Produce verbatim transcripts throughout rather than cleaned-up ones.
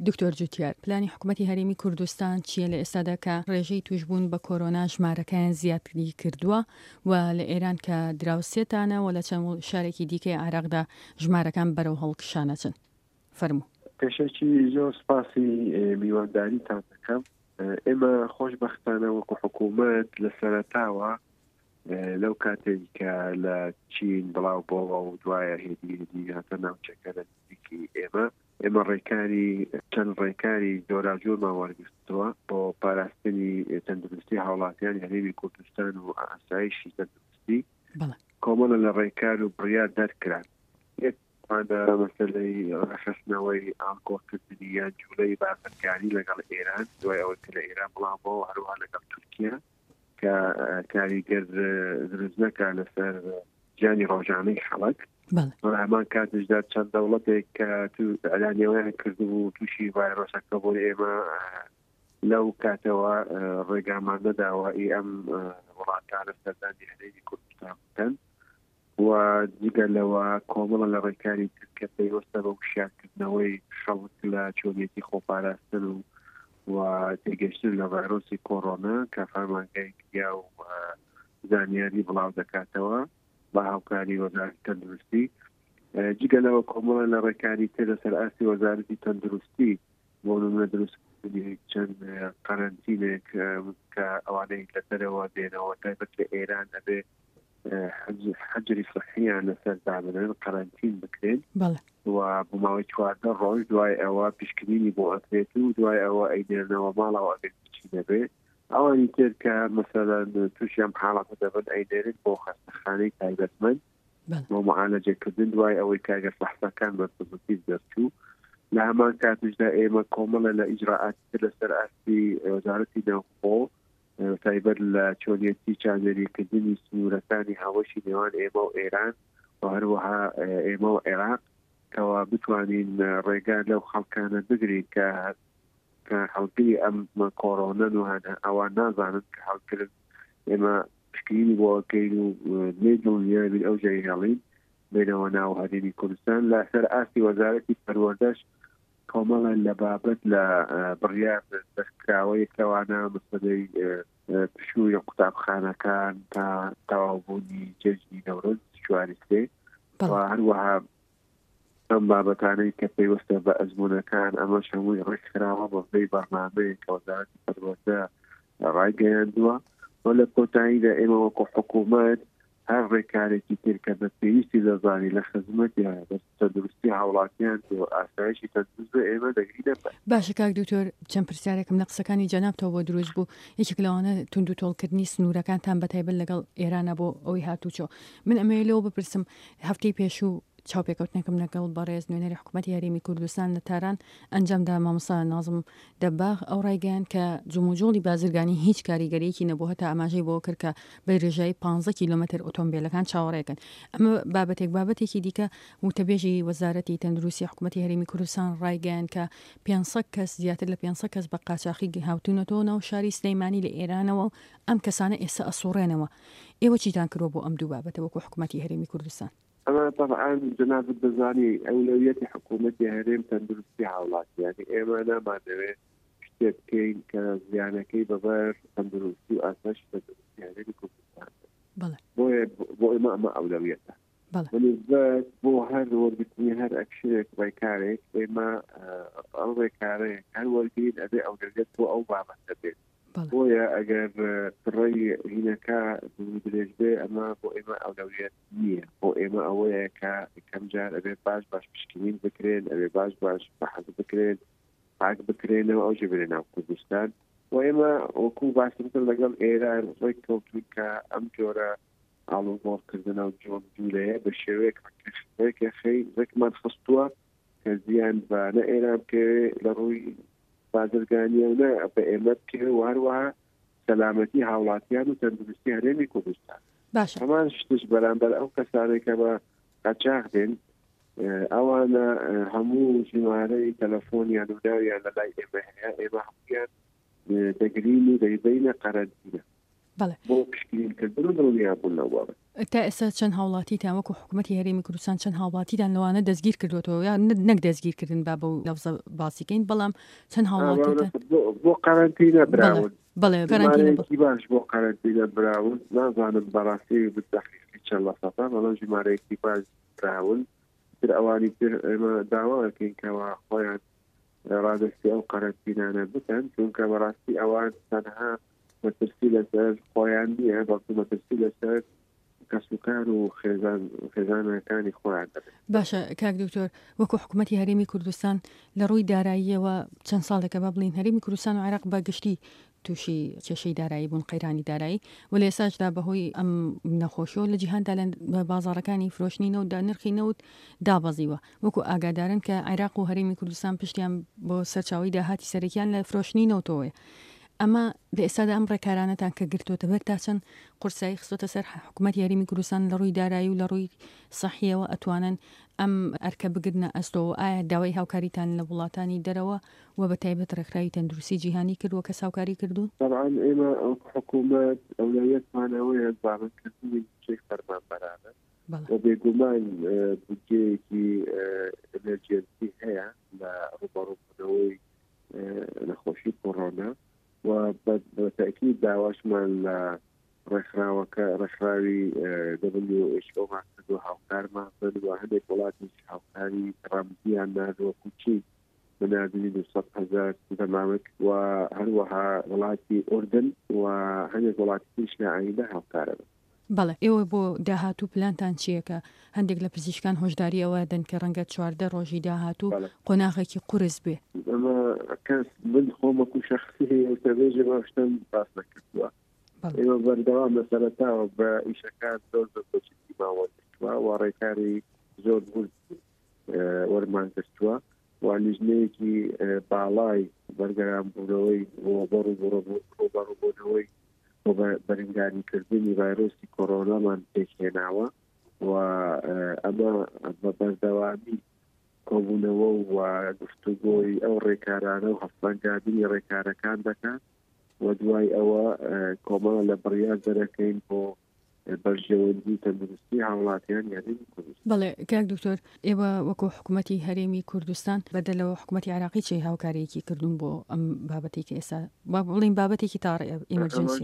دکتۆر جوتیار، پلانی حکوومەتی هەرێمی کوردستان چییە لە ئێستادا کە ڕێژەی توشبوون بە کۆرۆنا ژمارەکەیان زیاتری کردووە و لە ئێران کە دراوسێتانە و لە چەند شارێکی دیکەی عراقدا ژمارەکان بەرەو هەڵکشانەچن؟ فەرموو. پێشەکی زۆر سپاسی میوانداریتان دەکەم. ئێمە خۆشبەختانە وەکو حکوومەت لە سەرەتاوە لەو کاتێک کە لە چین بڵاو بۆەوە و دوایە هێدی هێدی هاتە ناوچەکە لە نزیکی ئێمە ئێمە ڕێکاری چەند ڕێکاری جۆراجۆرمان وەرگرتووە بۆ پاراستنی تەندروستی هاوڵاتیانی هەرێمی کوردستان و ئاسایشی تەندروستی کۆمەڵە لە ڕێکار و بڕیار دەرکران. مەسەلەی ڕەخستنەوەی ئاڵکۆکردنی یان جوولەی بازرگانی لەگەڵ ئێران دوای ئەوەی کە لە ئێران بڵاو بۆەوە هەروها لەگەڵ تورکیا کە کاریگەر دروست نەکا لەسەر جانی ڕۆژانەی خەڵک. هەمان کاتشدا چەند دەوڵەتێک کە ئەلانیەوەیان کردبوو تووشی ڤایرۆسەکە بۆ ئێمە لەو کاتەوە ڕێگامان نەداوە ئی ئەم وڵاتانە سەردانی هەرێمی کوردستان بکەن و دیگەلەوە کۆمەڵە لە ڕێکاری کە پێوەستە بە وشارکردنەوەی خەڵک لە چۆنیەتی خۆپاراستن و و تێگەشتن لە ڤایرۆسی کۆڕۆنا کە فەرمانگەیکیا و زانیاری بڵاو دەکاتەوە بە هاوکاری وەزارەتی تەندروستی. جگەلەوە کۆمەڵە لە ڕێکاری تر لەسەر ئاستی وەزارەتی تەندروستی بۆ نمونە دروستکردنی چەند قەرەنتینێک کە ئەوانەی لەسەرەوە دێنەوە تایبەت لە ئێران ئەبێ حەجری صحییان لەسەر دابنن قەرەنتین بکرێن و بۆ ماوەی چواردە ڕۆژ دوای ئەوە پیشکرینی بۆ ئەکرێت و دوای ئەوە ئەیدێنەوە ماڵەوە ئەگەر بچی دەبێت ئەوانی تر کە مەسەلەن تووشیان حاڵەتە دەبن ئەیدێنن بۆ خەستەخانەی تایبەتمەند بۆ معالەجەکردن دوای ئەوەی کاگە فەحسەکان بەرپرسی دەرچوو. لە هەمان کاتشدا ئێمە کۆمەڵە لە ئیجراعاتی تر لەسەر ئاستی وەزارەتی نەوخۆ تایبەت لە چۆنیەتی چاودێریکردنی سنوورەکانی هاوەشی نێوان ئێمە و ئێران و هەروەها ئێمە و عێراق کەوا بتوانین ڕێگا لەو خەڵکانە بگرین کە هەڵگری ئەم کۆڕۆنەن و ئەوان نازانن کە هەڵگرن ئێمە پشکرینی بۆکەین و لێ دڵنیابین ئەو جای هەڵین بینەوە ناو هەرێمی کوردستان. لە سەر ئاستی وەزارەتی پەروەردەش کۆمەڵە لە بابەت لە بڕیار دەستکراوەی کەوانە مەسەلەی پشووی قوتابخانەکان تا تەواوبوونی جەژنی نەورۆز چواری سێ و هەروەها ئەم بابەتانەی کە پێوەستە بە ئەزمونەکان ئەمە هەمووی ڕێکخراوە بە پێی بەرنامەیە کە وەزارەتی پەروەردە ڕایگەیاندووە و لە کۆتاییدا ئێمە وەکو حکوومەت هەر ڕێکارێکی تر کە بە پێویستی دەزانی لە خزمەتی تەندروستی هاوڵاتیان و ئاسایشی تەندروست ئێمە دەگرینە. باشە کاک دکتۆر، چەند پرسیارێکم لە قسەکانی جەنابتەوە بۆ دروست بوو. یەکێک لەوانە تونند و تۆڵکردنی سنوورەکانتان بەتایبەت لەگەڵ ئێرانە بۆ ئەوەی هاتووچۆ. من ئەمەیە لەوە بپرسم، هەفتەی پێشوو چاوپێکەوتنێکم لەگەڵ بەڕێز نوێنەری حکوومەتی هەرێمی کوردستان لە تاران ئەنجامدا مامۆستا نازم دەباغ ئەو ڕایگەیان کە جوموجۆڵی بازرگانی هیچ کاریگەریەکی نەبوو، هەتا ئاماژەی بۆ کرد کە بە ڕێژەی پانزە کیلۆمەتر ئۆتۆمبیلەکان چاوەڕێکن. ئەمە بابەتێک بابەتێکی دیکە وتەبێژی وەزارەتی تەندروستی حکوومەتی هەرێمی کوردستان ڕایگەیان کە پێنجسەد کەس زیاتر لە پێنجسەد کەس بە قاچاقی هاوتونەتەوە ناو شاری سلەیمانی لە ئێرانەوە و ئەم کەسانە ئێستا ئەسوڕێنەوە. ئێوە چیتان کردوە بۆ ئەم دوو بابەتە وەکو حکوومەتی هەرێمی کوردستان؟ أما طبعا جناب البزاني أولوية حكومة هرم تندرسي هاولات يعني إما أنا ما نوي كتير كين كزيانة كي بغير تندرسي وأساس تندرسي هرم كردستان. بله. بو بو إما ما أولويته. بله. ولذلك بو هر ورقتني هر أكشرك بيكارك إما أو بيكارك هل ورقين أبي أولويته أو بعض تبين. بۆیە ئەگەر ڕێی هینەکە درێژ بێ ئەمە بۆ ئێمە ئەولەویەت نییە. بۆ ئێمە ئەوەیە کە کەم جار ئەبێت باش باش پشکنین بکرێن، ئەبێ باش باش بەحەز بکرێن، پاک بکرێنەوە ئەو ژێ ناو کوردستان و ئێمە وەکو باشتر لەگەڵ ئێران ڕێک کەوتون کە ئەم جۆرە ئاڵوگۆڕکردنە و جۆن جوولەیە بە شێوەیەک ڕێکە خەی ڕێکمان خستووە کە زیان بە نە ئێران بکەوێ لە ڕووی بازرگانیانە بە ئێمە بکرێ و هەروەها سەلامەتی هاوڵاتیان و تەندروستی هەرێمی کوردستان. باشە. هەمان شتش بەرامبەر ئەو کەسانێک کە بە قاچاق دێن ئەوانە هەموو ژمارەی تەلەفۆنیان و ناویان لە لای ئێمە هەیە، ئێمە هەموویان دەگرین و دەیبینە قەرەنتینە. بۆ پشکنینکردن و دڵنیابوون لەو بابەت. تا ئێستا چەند هاوڵاتیتان وەکو حکوومەتی هەرێمی کوردستان چەند هاوڵاتیدان لەوانە دەستگیر کردوێتەوە یا نەک دەستگیرکردن با بە لەفزە باسیکەین بەڵام چەند هاوڵاتیتان بۆ قەرەنتینە براون بەڵێ قەرەنتینە باش بۆ قەرەنتینە براون نازانم بەڕاستی بتەحقیقی چەند لە سەدا بەڵام ژمارەیەکی باش براون تر ئەوانی تر ئێمە داواکەین کەوا خۆیان ڕادستی ئەو قەرەنتینانە بکەن چونکە بەڕاستی ئەوان تەنها مەترسی لەسەر خۆیان نییە بەڵکو مەترسی لەسەر کەسوکار و خێزانەکانی خۆیان دەبێت. باشە کاک دکتۆر وەکو حکوومەتی هەرێمی کوردستان لە ڕووی داراییەوە چەند ساڵێکە با بڵین هەرێمی کوردستان و عێراق بە گشتی تووشی کێشەی دارایی بوون قەیرانی دارایی و لە ئێساشدا بەهۆی ئەم نەخۆشیەوە لە جیهاندا لە بازاڕەکانی فرۆشتنینەوەدا نرخی نەوت دابەزیوە وەکو ئاگادارن کە عێراق و هەرێمی کوردستان پشتیان بۆ سەرچاوی داهاتی سەرەکیان لە فرۆشتنینەوەتەوەیە. ئەمە لە ئێستادا ئەم ڕێکارانەتان کە گرتوۆتە بەر تا چەند قورسایی خستۆتە سەر حکوومەتی هەرێمی کوردستان لە ڕووی دارایی و لە ڕووی سەحیەوە ئەتوانن ئەم ئەرکە بگرنە ئەستەوە ئایا داوای هاوکاریتان لە وڵاتانی دەرەوە و بە تایبەت ڕێکخراوی تەندروستی جیهانی کردووە کە هاوکاری کردوون؟ طبعا ئێمە ئەو حکوومەت ئەولەیەتمانەوەیە بابەتکردنی چێک فەرمانبەرانە و بێگومان بودجەیەکی ئەمەرجێنسی هەیە لە ڕوبەڕووبوونەوەی نەخۆشی کۆڕۆنا و بەتەکید داواشمان لە ڕێکخراوەکە ڕێکخراوی دبلیو ئەیچ ئۆ ماکردو هاوکارمان بن و هەندێک وڵاتیش هاوکاری ڕەمزیان نادووەکو چین بنادنی دووسەد هەزار دەمامک و هەروەها وڵاتی ئوردن و هەندێک وڵاتیش لە ئایندا هاوکارە بن. بەڵێ ئێوە بۆ داهاتوو پلانتان چیەکە هەندێک لە پزیشکان هۆشداری ئەوە دەن کە ڕەنگە چواردە ڕۆژی داهاتوو قۆناغێکی قورس بێ. ئەمە کەس من خۆمەکو شەخسی هەیەتەبێژە باشتم باس نەکردووە. ئێمە بەردەوام لە سەرەتاوە بە ئیشەکان زۆر زۆر بەجددی ماوە کردووە و ڕێکاری زۆر بورد وەرمان کردووە و لیژنەیەکی باڵای بەرگەرانبوونەوەی ڕۆبەڕووبوونەوەی بۆ بەرگاریکردنی ڤایرۆسی کۆڕۆنامان پێکهێناوە و ئەمە بە بەردەوامی کۆبوونەوە و گفتوگۆی ئەو ڕێکارانە و هەفڵەنگاندنی ڕێکارەکان دەکات و دوای ئەوە کۆمەڵ لە بڕیار دەرەکەین بۆ بەرژەوەندی تەندروستی هاوڵاتیان هەرێمی کوردستان. بەڵێ کاک دکتۆر ئێوە وەکو حکوومەتی هەرێمی کوردستان بەدەلەوە حکوومەتی عێراقی چی هاوکاریەکی کردوون بۆ ئەم بابەتێکی ئێستا بڵین بابەتێکی تا ئێمەرجەنسی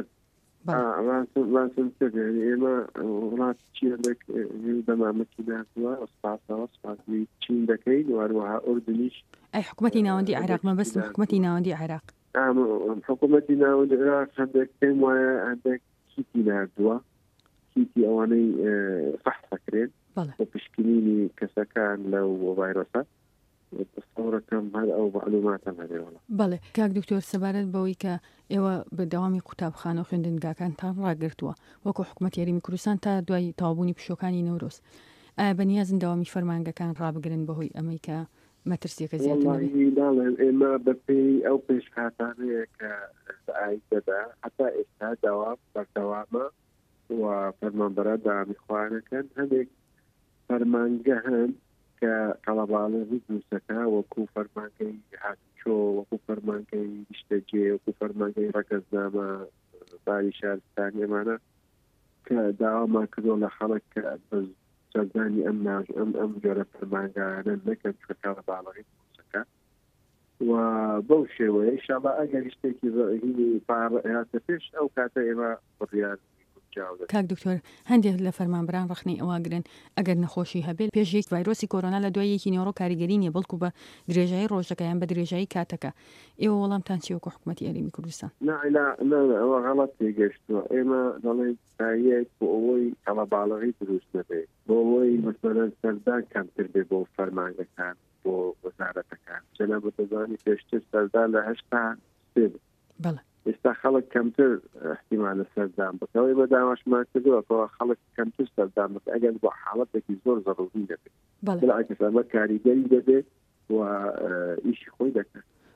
ئێمە وڵات چیرێک دەمامەکی ناتوە سپاسەوە سپاسی چین دەکەین وهروەها ئوردنیش ئەی حکوومەتی ناوەندی عێراق مەبەست حکوومەتی ناوەندی عێراق حکوومەتی ناوەندی عێراق هەندێک پێم وایە هەندێک کیتی نردووە کیتی ئەوانەی فەحسەکرێن بۆ پشکنینی کەسەکان لەو ڤایرۆسە تصورەکەم هەر ئەو معلوماتم هەرێوەڵە. بەڵێ کاک دکتۆر سەبارەت بەوەی کە ئێوە بە دەوامی قوتابخانە و خوێندنگاکانتان ڕاگرتووە وەکو حکوومەتی هەرێمی کوردستان تا دوای تاوابوونی پشۆکانی نەورۆز ئایا بەنیازن داوامی فەرمانگەکان ڕابگرن بەهۆی ئەمەی کە مەترسیەکە زیاتر ئێمە بەپێی ئەو پێشهاتانەیە کە ئایدەدا هەتا ئێستا داوام بەردەوامە و فەرمانبەرە داوامی خواانەکەن هەندێک فەرمانگە هەن کە قەڵەباڵەی دروستەکە وەکو فەرمانگەی هاتوچۆ وەکو فەرمانگەی شتەجێ وەکو فەرمانگەی ڕەگەزنامە باری شارستانی ئەمانە کە داوامان کردۆ لە خەڵک کە سەردانی ئەم ناژ ئەم ئەم جۆرە فەرمانگانە نەکەن چکە قەڵەباڵەی دروستەکە و بەو شێوەیە ئینشاڵڵا ئەگەر شتێکی هینی هاتە پێش ئەو کاتە ئێمە بڕیار کاک دکتۆر هەندێک لە فەرمانبران ڕخنەی ئەواگرن ئەگەر نەخۆشی هەبێت پێش یەک ڤایرۆسی کۆرۆنا لە دوای یەکی نێڕۆ کاریگەری نیە بەڵکو بە درێژایی ڕۆژەکەیان بە درێژایی کاتەکە ئێوە وەڵامتان چی وەکو حکوومەتی هەرێمی کوردستان؟ ئەوە غەڵەت تێگەشتووە ئێمە دەڵێن یەک بۆ ئەوەی قەڵەباڵغی دروست نەبێت بۆ ئەوەی مەسەلەن سەردان کەمتر بێ بۆ فەرمانگەکان بۆ وەزارەتەکان جەناب دەزانی پێشتر سەردان لە هەشتا سێ بەڵێ ئێستا خەڵک کەمتر احتیمال سەردان بکەوەی بە داماشمان کردووە خەڵک کەمتر سەردان بکە ئەگەر بۆ حاڵەتێکی زۆر زەڕوری دەبێت بەڵعکس ئەمە کاریگەری دەبێت و ئیشی خۆی دەکات.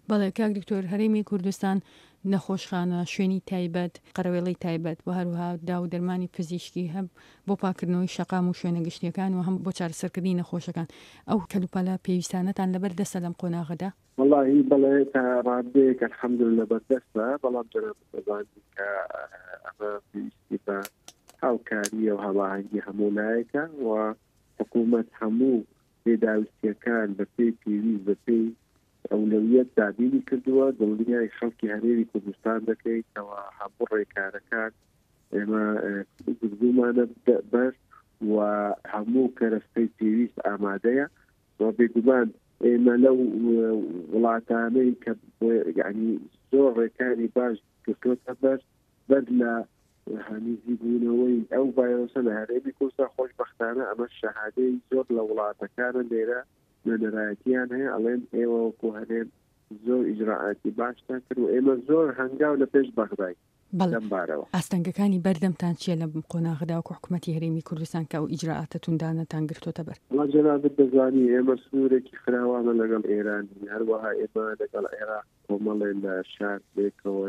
بەڵێ کاک دکتۆر هەرێمی کوردستان نەخۆشخانە شوێنی تایبەت قەرەوێڵی تایبەت و هەروها دا و دەرمانی پزیشکی هەم بۆ پاکردنەوەی شەقام و شوێنە گشتیەکان و هەم بۆ چارەسەرکردنی نەخۆشەکان ئەو کەلوپەلە پێویستانەتان لەبەر دەسە لەم قۆناغەدا والله بەڵێ تا ڕادەیەک الحەمدولillah بەردەستە بەڵام جەناب دەزانین کە ئەمە پێویستی بە هاوکاریە و هەواهەنگی هەموو لایەکە و حکوومەت هەموو پێداویستیەکان بە پێی پێویست بە پێی ئەولەویەت دابینی کردووە دڵنیای خەڵکی هەرێمی کوردستان دەکەیتەوە هەموو ڕێکارەکان ئێمە گفتگومانە بەر و هەموو کەرەستەی پێویست ئامادەیە و بێگومان ئێمە لەو وڵاتانەی کە یعنی زۆر ڕێکاری باش کردوتە بەر بەر لە هەمیزی بوونەوەی ئەو ڤایرۆسە لە هەرێمی کوردستان خۆشبەختانە ئەمە شەهادەی زۆر لە وڵاتەکانە لێرە نەنەرایەتیان هەیە ئەڵێن ئێوە وەکو هەرێم زۆر ئیجراعاتی باشتان کرد و ئێمە زۆر هەنگاو لە پێش بەغدای لەم بارەوە ئاستەنگەکانی بەردەمتان چیە لە قۆناغدا و حکوومەتی هەرێمی کوردستان کە ئەو ئیجراعاتە توندانەتان گرتوتە بەر وڵات جەنابەت دەزانی ئێمە سنوورێکی فراوانە لەگەڵ ئێرانی هەروەها ئێمە لەگەڵ عێراق کۆمەڵێ لە شار لێکەوە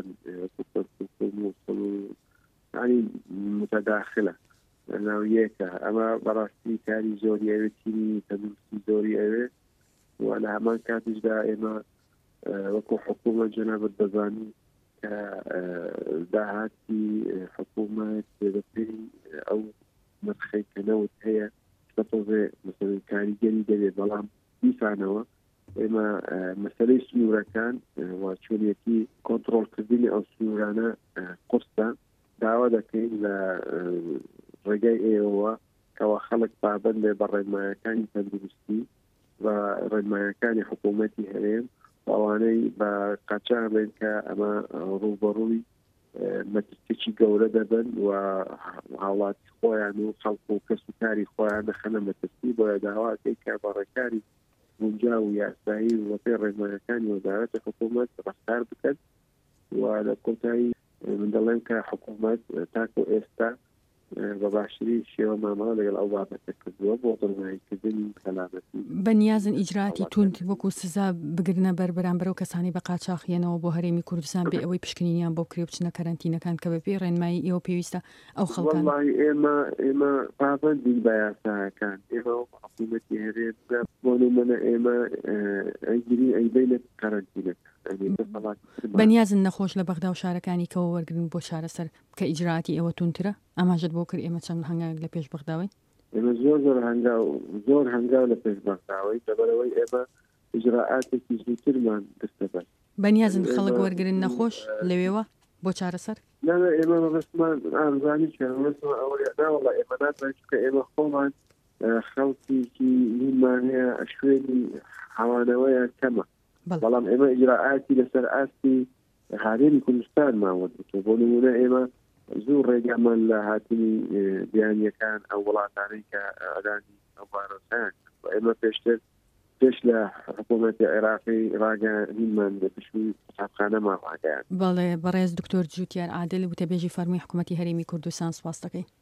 ینی متەداخلە لەناو یەکە ئەمە بەڕاستی کاری زۆری ئەوێتینی تەندروستی زۆری ئەوێ و لە هەمان کاتیشدا ئێمە وەکو حکوومەت جەنابەت دەزانی کە داهاتی حکوومەت بەپێی ئەو مەرخەیکەنەوت هەیە بە تۆزێ مەسەلەن کاریگەری دەبێت بەڵام دیسانەوە ئێمە مەسەلەی سنوورەکان و چۆنیەتی کۆنتڕۆڵکردنی ئەو سنوورانە قورسە داوا دەکەین لە ڕێگای ئێوە کەەوە خەڵک بابەت لێ بە ڕێنمایەکانی تەندروستی و ڕێنمایەکانی حکوومەتی هەرێم ئەوانەی بە قاچاق بێن کە ئەمە ڕووبەڕووی مەترسێکی گەورە دەبن و هاوڵاتی خۆیان و خەڵق و کەس و کاری خۆیان دەخەنە مەترسی بۆیە داواکەی کە بەڕێکاری گونجا و یاسایی و پێ ڕێنمایەکانی وەزارەتی حکوومەت ڕەفتار بکەن و لە کۆتایی من دەڵێن کە حکوومەت تاکو ئێستا بە باشتری شێوە مامەڵە لەگەڵ ئەو بابەتە کردووە بۆ دڵنیاییکردنی سەلامەتی بەنیازن ئیجراعاتی توند وەکو سزا بگرنە بەر بەرامبەر و کەسانی بە قاچاقیەنەوە بۆ هەرێمی کوردستان بێ ئەوەی پشکنینیان بۆ کرێ بچنە کەرەنتینەکان کە بەپێی ڕێنمایی ئێوە پێویستە ئەو خەڵکان ئێمە ئێمە پابەندین بە یاساکان ئێمە حکوومەتی هەرێم بۆ نمونە ئێمە ئەیگیری ئەیبینە کەرەنتینەکە بەنیازن نەخۆش لە بەغدا و شارەکانی کەەوە وەرگن بۆ چارەسەر کە ئیجراعاتی ئێوە تونترە ئاماژت بۆ کرد ئێمە چەند هەنگاوێک لە پێش بەغداوی ئێمە زۆر زۆر هەنگاو زۆر هەنگاو لە پێش بەغداوی لەبەرەوەی ئێمە ئیجراعاتێکی زووترمان دەستە بەر بەنیازن خەڵک وەرگرن نەخۆش لەوێوە بۆ چارەسەر ئێمە بەستمان ئامزانی ئەوەڵ ئێمە ناتوانین کە ئێمە خۆمان خەڵکیکی هیمان هەیە شوێنی حەوانەوەیە کەمە بەڵام ئێمە ئیجراعاتی لەسەر ئاستی هەرێمی کوردستان ماوەدە بۆ نمونە ئێمە زوو ڕێگامان لە هاتنی بیانیەکان ئەو وڵاتانەی کە ئەدانی ئەو ڤایرۆسەیان ئێمە پێشتر پێش لە حکوومەتی عێراقی ڕاگەهینمان پشووی قوتابخانەمان ڕاگەیان بەڵێ بەڕێز دکتۆر جوتیار عادل وتەبێژی فەرمووی حکوومەتی هەرێمی کوردستان سپاس دەکەین.